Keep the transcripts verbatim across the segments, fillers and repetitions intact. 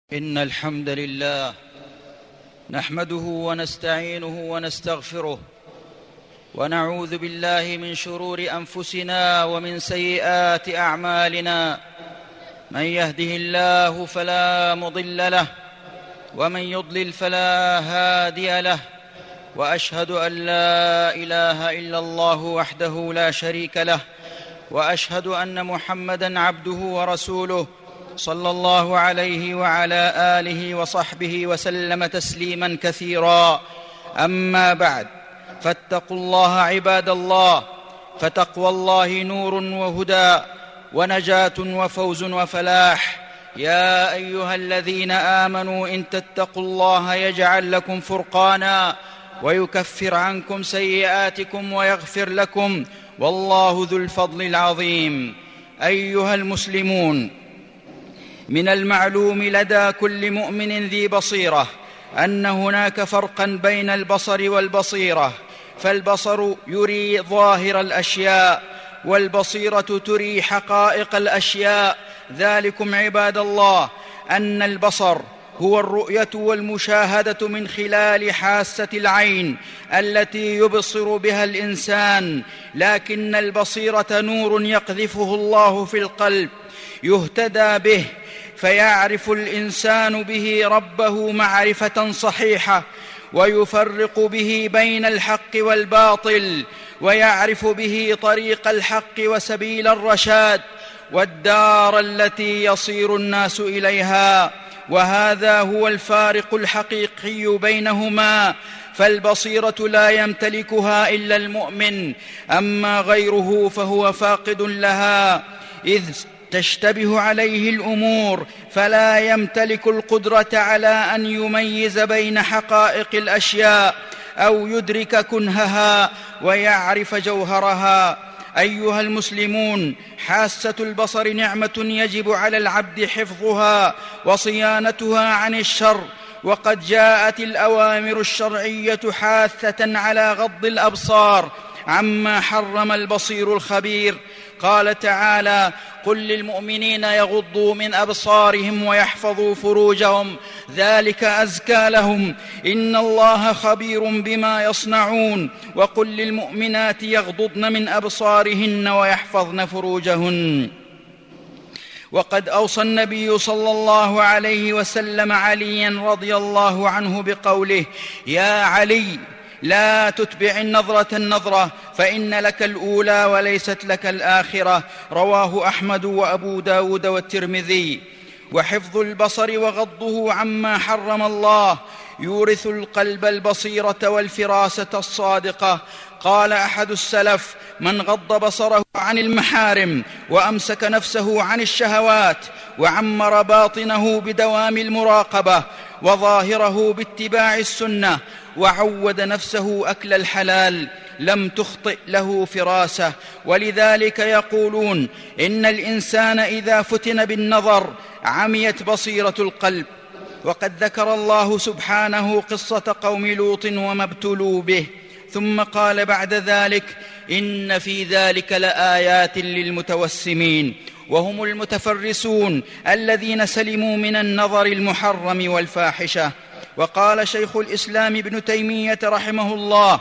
إن الحمد لله نحمده ونستعينه ونستغفره ونعوذ بالله من شرور أنفسنا ومن سيئات أعمالنا. من يهده الله فلا مضل له ومن يضلل فلا هادي له، وأشهد أن لا إله إلا الله وحده لا شريك له، وأشهد أن محمدًا عبده ورسوله صلى الله عليه وعلى آله وصحبه وسلم تسليماً كثيراً. أما بعد، فاتقوا الله عباد الله، فتقوى الله نور وهدى ونجاة وفوز وفلاح. يا أيها الذين آمنوا إن تتقوا الله يجعل لكم فرقاناً ويكفر عنكم سيئاتكم ويغفر لكم، والله ذو الفضل العظيم. أيها المسلمون، من المعلوم لدى كل مؤمن ذي بصيرة أن هناك فرقاً بين البصر والبصيرة، فالبصر يري ظاهر الأشياء، والبصيرة تري حقائق الأشياء. ذلكم عباد الله أن البصر هو الرؤية والمشاهدة من خلال حاسة العين التي يبصر بها الإنسان، لكن البصيرة نور يقذفه الله في القلب يهتدى به، فيعرف الإنسان به ربه معرفة صحيحة، ويفرق به بين الحق والباطل، ويعرف به طريق الحق وسبيل الرشاد والدار التي يصير الناس إليها. وهذا هو الفارق الحقيقي بينهما، فالبصيرة لا يمتلكها إلا المؤمن، أما غيره فهو فاقد لها، إذ تشتبه عليه الأمور فلا يمتلك القدرة على أن يميز بين حقائق الأشياء أو يدرك كنهها ويعرف جوهرها. أيها المسلمون، حاسة البصر نعمة يجب على العبد حفظها وصيانتها عن الشر، وقد جاءت الأوامر الشرعية حاثة على غض الأبصار عما حرم البصير الخبير. قال تعالى: قل للمؤمنين يغضوا من أبصارهم ويحفظوا فروجهم ذلك أزكى لهم إن الله خبير بما يصنعون. وقل للمؤمنات يغضضن من أبصارهن ويحفظن فروجهن. وقد أوصى النبي صلى الله عليه وسلم عليا رضي الله عنه بقوله: يا علي، لا تتبع النظرة النظرة، فإن لك الأولى وليست لك الآخرة. رواه أحمد وأبو داود والترمذي. وحفظ البصر وغضه عما حرم الله يورث القلب البصيرة والفراسة الصادقة. قال أحد السلف: من غض بصره عن المحارم وأمسك نفسه عن الشهوات وعمر باطنه بدوام المراقبة وظاهره باتباع السنة وعود نفسه أكل الحلال لم تخطئ له فراسة. ولذلك يقولون إن الإنسان إذا فتن بالنظر عميت بصيرة القلب. وقد ذكر الله سبحانه قصة قوم لوط وما ابتلوا به، ثم قال بعد ذلك: إن في ذلك لآيات للمتوسمين، وهم المتفرسون الذين سلموا من النظر المحرم والفاحشة. وقال شيخ الإسلام ابن تيمية رحمه الله: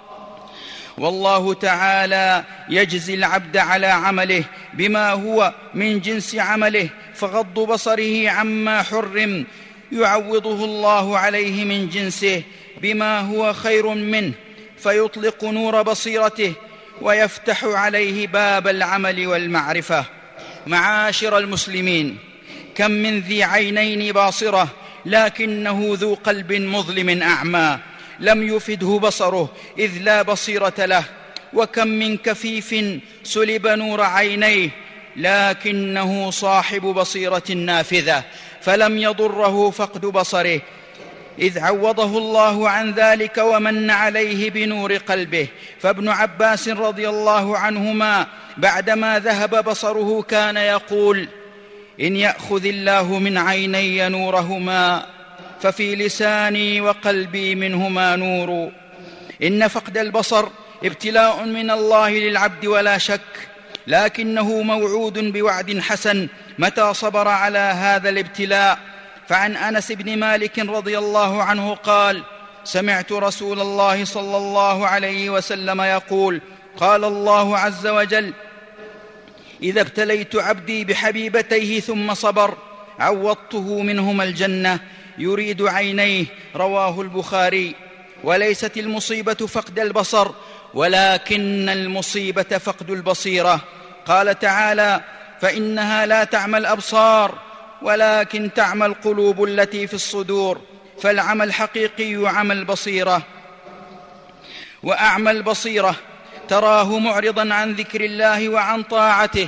والله تعالى يجزي العبد على عمله بما هو من جنس عمله، فغض بصره عما حرم يعوضه الله عليه من جنسه بما هو خير منه، فيطلق نور بصيرته ويفتح عليه باب العمل والمعرفة. معاشر المسلمين، كم من ذي عينين باصرة لكنه ذو قلب مظلم أعمى لم يفده بصره إذ لا بصيرة له، وكم من كفيف سلب نور عينيه لكنه صاحب بصيرة نافذة فلم يضره فقد بصره، إذ عوضه الله عن ذلك ومن عليه بنور قلبه. فابن عباس رضي الله عنهما بعدما ذهب بصره كان يقول: إن يأخذ الله من عيني نورهما ففي لساني وقلبي منهما نور. إن فقد البصر ابتلاء من الله للعبد ولا شك، لكنه موعود بوعد حسن متى صبر على هذا الابتلاء. فعن أنس بن مالك رضي الله عنه قال: سمعت رسول الله صلى الله عليه وسلم يقول: قال الله عز وجل: إذا ابتليت عبدي بحبيبتيه ثم صبر عوضته منهما الجنة يريد عينيه. رواه البخاري. وليست المصيبة فقد البصر، ولكن المصيبة فقد البصيرة. قال تعالى: فإنها لا تعمى الأبصار ولكن تعمى القلوب التي في الصدور. فالعمى الحقيقي عمى البصيرة. وأعمى البصيرة تراه معرضا عن ذكر الله وعن طاعته،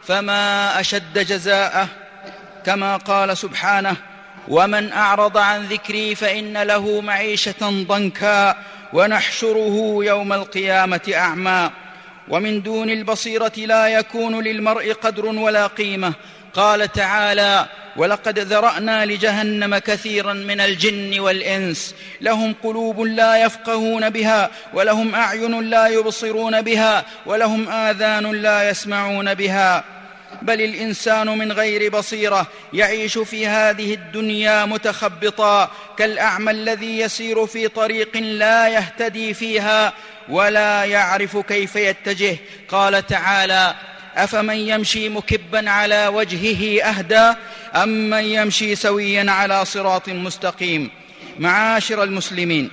فما أشد جزاءه، كما قال سبحانه: ومن أعرض عن ذكري فإن له معيشة ضنكا ونحشره يوم القيامة أعمى. ومن دون البصيرة لا يكون للمرء قدر ولا قيمة. قال تعالى: ولقد ذرأنا لجهنم كثيرا من الجن والإنس لهم قلوب لا يفقهون بها ولهم أعين لا يبصرون بها ولهم آذان لا يسمعون بها. بل الإنسان من غير بصيرة يعيش في هذه الدنيا متخبطا كالأعمى الذي يسير في طريق لا يهتدي فيها ولا يعرف كيف يتجه. قال تعالى: أفمن يمشي مكبا على وجهه أهدى أم من يمشي سويا على صراط مستقيم. معاشر المسلمين،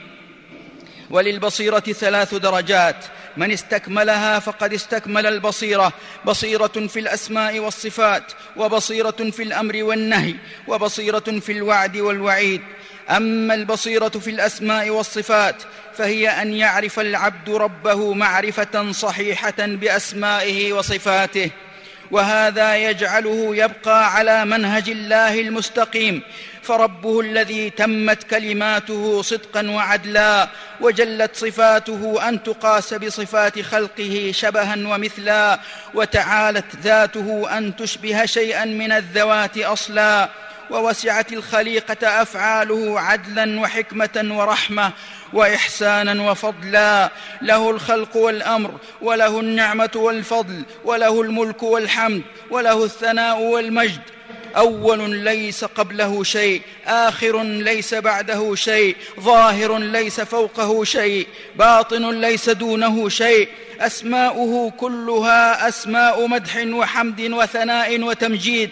وللبصيرة ثلاث درجات، من استكملها فقد استكمل البصيرة: بصيرة في الأسماء والصفات، وبصيرة في الأمر والنهي، وبصيرة في الوعد والوعيد. أما البصيرة في الأسماء والصفات فهي أن يعرف العبد ربه معرفة صحيحة بأسمائه وصفاته، وهذا يجعله يبقى على منهج الله المستقيم، فربه الذي تمت كلماته صدقا وعدلا وجلت صفاته أن تقاس بصفات خلقه شبها ومثلا، وتعالت ذاته أن تشبه شيئا من الذوات أصلا، ووسعت الخليقة أفعاله عدلا وحكمة ورحمة وإحسانا وفضلا. له الخلق والأمر، وله النعمة والفضل، وله الملك والحمد، وله الثناء والمجد. أول ليس قبله شيء، آخر ليس بعده شيء، ظاهر ليس فوقه شيء، باطن ليس دونه شيء. أسماؤه كلها أسماء مدح وحمد وثناء وتمجيد،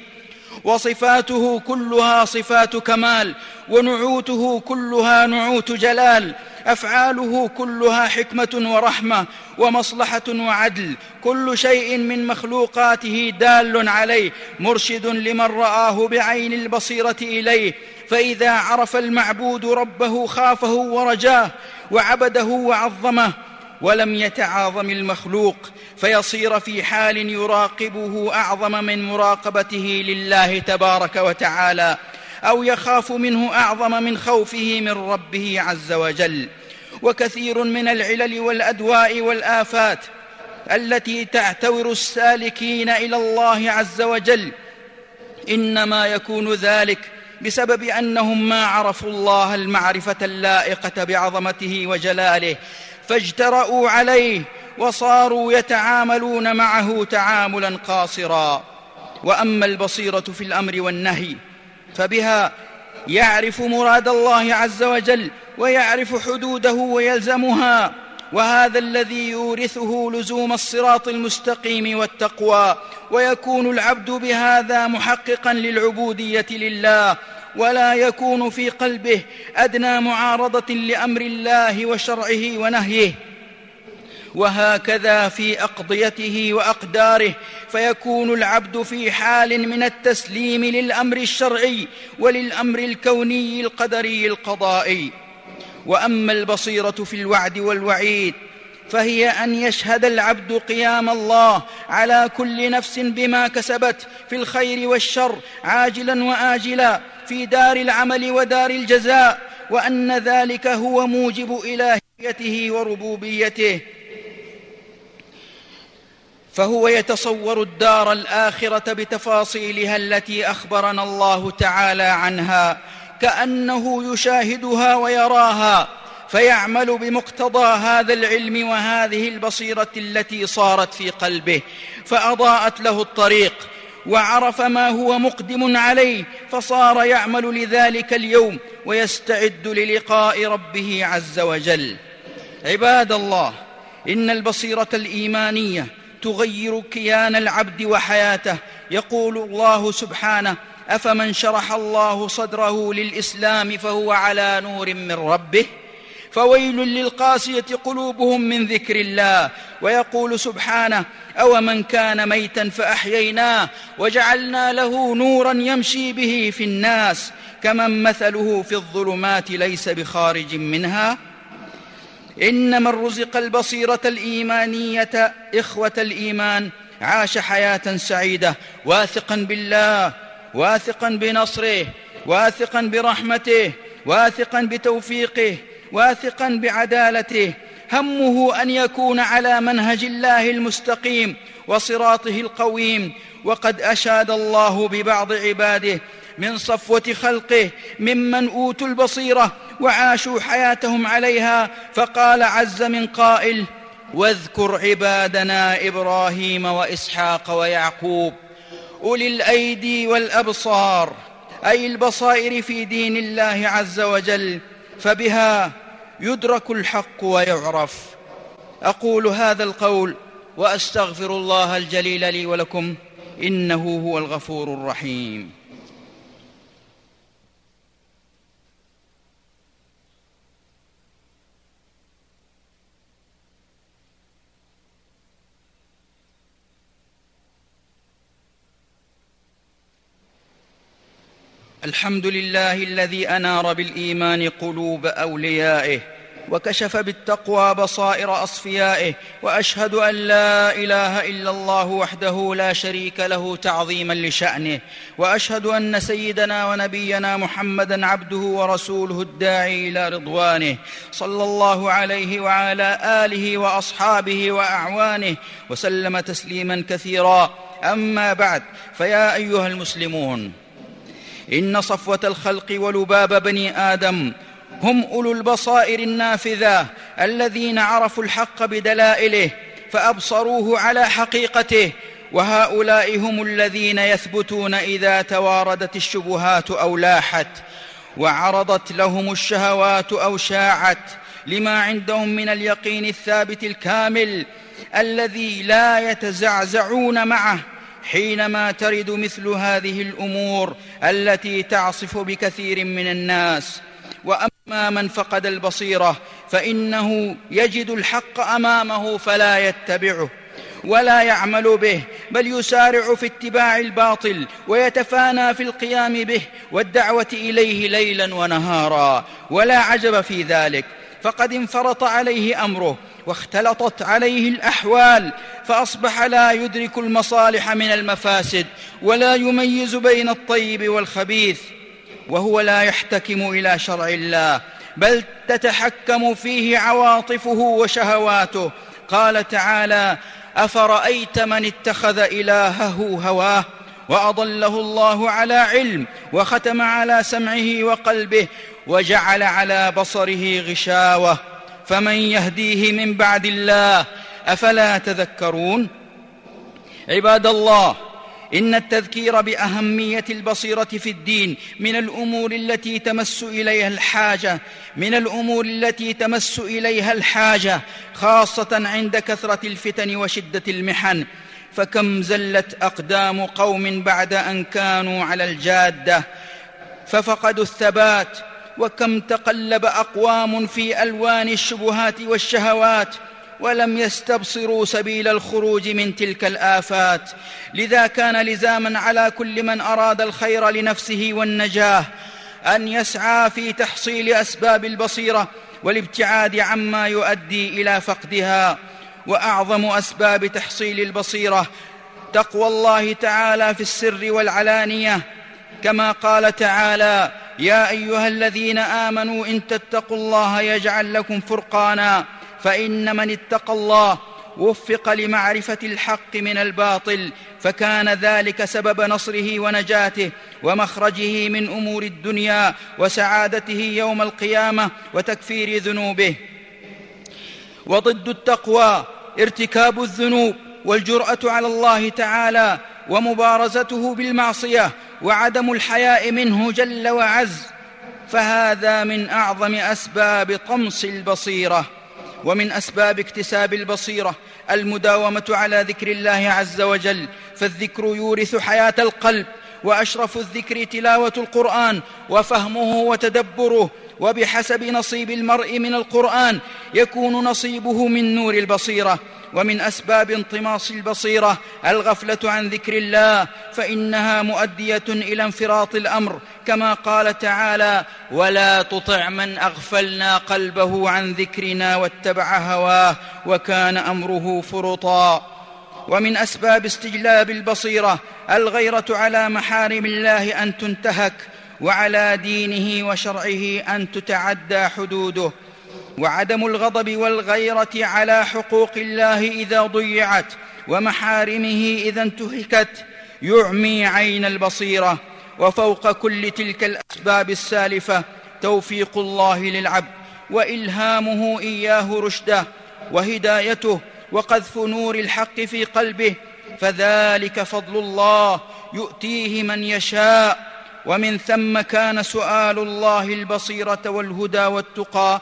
وصفاته كلها صفات كمال، ونعوته كلها نعوت جلال. أفعاله كلها حكمة ورحمة ومصلحة وعدل. كل شيء من مخلوقاته دال عليه، مرشد لمن رآه بعين البصيرة إليه. فإذا عرف المعبود ربه خافه ورجاه وعبده وعظمه، ولم يتعاظم المخلوق فيصير في حال يراقبه أعظم من مراقبته لله تبارك وتعالى، أو يخاف منه أعظم من خوفه من ربه عز وجل. وكثير من العلل والأدواء والآفات التي تعتور السالكين إلى الله عز وجل إنما يكون ذلك بسبب أنهم ما عرفوا الله المعرفة اللائقة بعظمته وجلاله، فاجترأوا عليه وصاروا يتعاملون معه تعاملا قاصرا. وأما البصيرة في الأمر والنهي فبها يعرف مراد الله عز وجل ويعرف حدوده ويلزمها، وهذا الذي يورثه لزوم الصراط المستقيم والتقوى، ويكون العبد بهذا محققا للعبودية لله، ولا يكون في قلبه أدنى معارضة لأمر الله وشرعه ونهيه. وهكذا في أقضيته وأقداره، فيكون العبد في حال من التسليم للأمر الشرعي وللأمر الكوني القدري القضائي. وأما البصيرة في الوعد والوعيد فهي أن يشهد العبد قيام الله على كل نفس بما كسبت في الخير والشر عاجلا وآجلا في دار العمل ودار الجزاء، وأن ذلك هو موجب إلهيته وربوبيته، فهو يتصور الدار الآخرة بتفاصيلها التي أخبرنا الله تعالى عنها كأنه يشاهدها ويراها، فيعمل بمقتضى هذا العلم وهذه البصيرة التي صارت في قلبه، فأضاءت له الطريق وعرف ما هو مقدم عليه، فصار يعمل لذلك اليوم ويستعد للقاء ربه عز وجل. عباد الله، إن البصيرة الإيمانية تغير كيان العبد وحياته. يقول الله سبحانه: أفمن شرح الله صدره للإسلام فهو على نور من ربه فويل للقاسية قلوبهم من ذكر الله. ويقول سبحانه: أومن كان ميتا فأحييناه وجعلنا له نورا يمشي به في الناس كمن مثله في الظلمات ليس بخارج منها. إن من رزق البصيرة الإيمانية إخوة الإيمان عاش حياة سعيدة، واثقا بالله، واثقا بنصره، واثقا برحمته، واثقا بتوفيقه، واثقا بعدالته، همه أن يكون على منهج الله المستقيم وصراطه القويم. وقد أشاد الله ببعض عباده من صفوة خلقه ممن أوتوا البصيرة وعاشوا حياتهم عليها، فقال عز من قائل: واذكر عبادنا إبراهيم وإسحاق ويعقوب أولي الأيدي والأبصار، أي البصائر في دين الله عز وجل، فبها يدرك الحق ويعرف. أقول هذا القول وأستغفر الله الجليل لي ولكم، إنه هو الغفور الرحيم. الحمد لله الذي أنار بالإيمان قلوب أوليائه وكشف بالتقوى بصائر أصفيائه، وأشهد أن لا إله إلا الله وحده لا شريك له تعظيما لشأنه، وأشهد أن سيدنا ونبينا محمدًا عبده ورسوله الداعي إلى رضوانه، صلى الله عليه وعلى آله وأصحابه وأعوانه وسلم تسليما كثيرا. أما بعد، فيا أيها المسلمون، إن صفوة الخلق ولباب بني آدم هم أولو البصائر النافذة الذين عرفوا الحق بدلائله فأبصروه على حقيقته، وهؤلاء هم الذين يثبتون إذا تواردت الشبهات أو لاحت وعرضت لهم الشهوات أو شاعت، لما عندهم من اليقين الثابت الكامل الذي لا يتزعزعون معه حينما ترد مثل هذه الأمور التي تعصف بكثير من الناس. وأما من فقد البصيرة فإنه يجد الحق أمامه فلا يتبعه ولا يعمل به، بل يسارع في اتباع الباطل ويتفانى في القيام به والدعوة إليه ليلا ونهارا. ولا عجب في ذلك، فقد انفرط عليه أمره واختلطت عليه الأحوال، فأصبح لا يدرك المصالح من المفاسد ولا يميز بين الطيب والخبيث، وهو لا يحتكم إلى شرع الله بل تتحكم فيه عواطفه وشهواته. قال تعالى: أفرأيت من اتخذ إلهه هواه وأضله الله على علم وختم على سمعه وقلبه وجعل على بصره غشاوة فمن يهديه من بعد الله أفلا تذكرون؟ عباد الله، إن التذكير بأهمية البصيرة في الدين من الأمور التي تمس إليها الحاجة من الأمور التي تمس إليها الحاجة خاصة عند كثرة الفتن وشدة المحن. فكم زلت أقدام قوم بعد أن كانوا على الجادة ففقدوا الثبات، وكم تقلب أقوام في ألوان الشبهات والشهوات ولم يستبصروا سبيل الخروج من تلك الآفات. لذا كان لزاما على كل من أراد الخير لنفسه والنجاة أن يسعى في تحصيل أسباب البصيرة والابتعاد عما يؤدي إلى فقدها. وأعظم أسباب تحصيل البصيرة تقوى الله تعالى في السر والعلانية، كما قال تعالى: يا أيها الذين آمنوا إن تتقوا الله يجعل لكم فرقانا. فإن من اتقى الله وفق لمعرفة الحق من الباطل، فكان ذلك سبب نصره ونجاته ومخرجه من أمور الدنيا وسعادته يوم القيامة وتكفير ذنوبه. وضد التقوى ارتكاب الذنوب والجرأة على الله تعالى ومبارزته بالمعصية وعدم الحياء منه جل وعز، فهذا من أعظم أسباب طمس البصيرة. ومن أسباب اكتساب البصيرة المداومة على ذكر الله عز وجل، فالذكر يورث حياة القلب، وأشرف الذكر تلاوة القرآن وفهمه وتدبره، وبحسب نصيب المرء من القرآن يكون نصيبه من نور البصيرة. ومن أسباب انطماس البصيرة الغفلة عن ذكر الله، فإنها مؤدية إلى انفراط الأمر، كما قال تعالى: ولا تطع من أغفلنا قلبه عن ذكرنا واتبع هواه وكان أمره فرطا. ومن أسباب استجلاب البصيرة الغيرة على محارم الله أن تنتهك، وعلى دينه وشرعه أن تتعدى حدوده، وعدم الغضب والغيرة على حقوق الله إذا ضيعت ومحارمه إذا انتهكت يعمي عين البصيرة. وفوق كل تلك الأسباب السالفة توفيق الله للعبد وإلهامه إياه رشده وهدايته وقذف نور الحق في قلبه، فذلك فضل الله يؤتيه من يشاء. ومن ثم كان سؤال الله البصيرة والهدى والتقى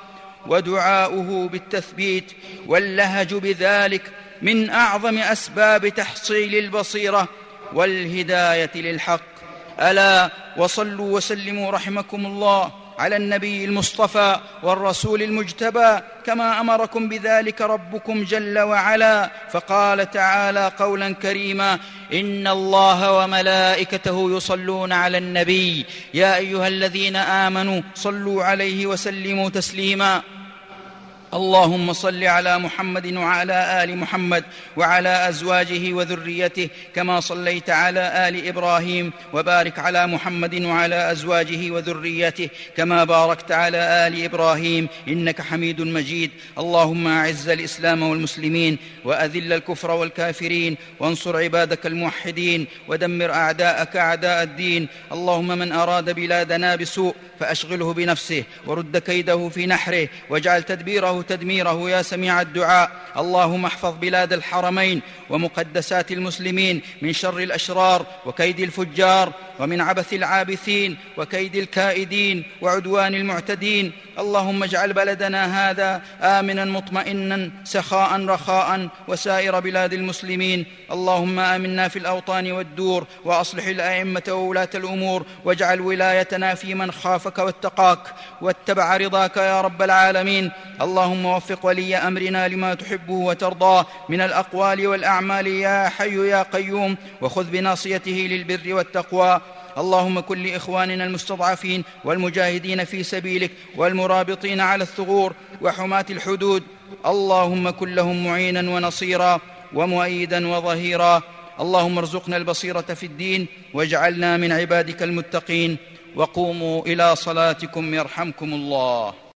ودعاؤه بالتثبيت واللهج بذلك من أعظم أسباب تحصيل البصيرة والهداية للحق. ألا وصلوا وسلموا رحمكم الله على النبي المصطفى والرسول المجتبى، كما أمركم بذلك ربكم جل وعلا، فقال تعالى قولا كريما: إن الله وملائكته يصلون على النبي يا أيها الذين آمنوا صلوا عليه وسلموا تسليما. اللهم صل على محمد وعلى آل محمد وعلى أزواجه وذريته كما صليت على آل إبراهيم، وبارك على محمد وعلى أزواجه وذريته كما باركت على آل إبراهيم إنك حميد مجيد. اللهم أعز الإسلام والمسلمين وأذل الكفر والكافرين، وانصر عبادك الموحدين ودمر أعداءك أعداء الدين. اللهم من أراد بلادنا بسوء فأشغله بنفسه ورد كيده في نحره، واجعل تدبيره تدميره يا سميع الدعاء. اللهم احفظ بلاد الحرمين ومقدسات المسلمين من شر الأشرار وكيد الفجار، ومن عبث العابثين وكيد الكائدين وعدوان المعتدين. اللهم اجعل بلدنا هذا آمنا مطمئنا سخاء رخاء وسائر بلاد المسلمين. اللهم آمنا في الأوطان والدور، وأصلح الأئمة وولاة الأمور، واجعل ولايتنا في من خافك واتقاك واتبع رضاك يا رب العالمين. اللهم وفق ولي أمرنا لما تحبه وترضاه من الأقوال والأعمال يا حي يا قيوم، وخذ بناصيته للبر والتقوى. اللهم كن لإخواننا المستضعفين والمجاهدين في سبيلك والمرابطين على الثغور وحماة الحدود، اللهم كن لهم معينا ونصيرا ومؤيدا وظهيرا. اللهم ارزقنا البصيرة في الدين واجعلنا من عبادك المتقين. وقوموا إلى صلاتكم يرحمكم الله.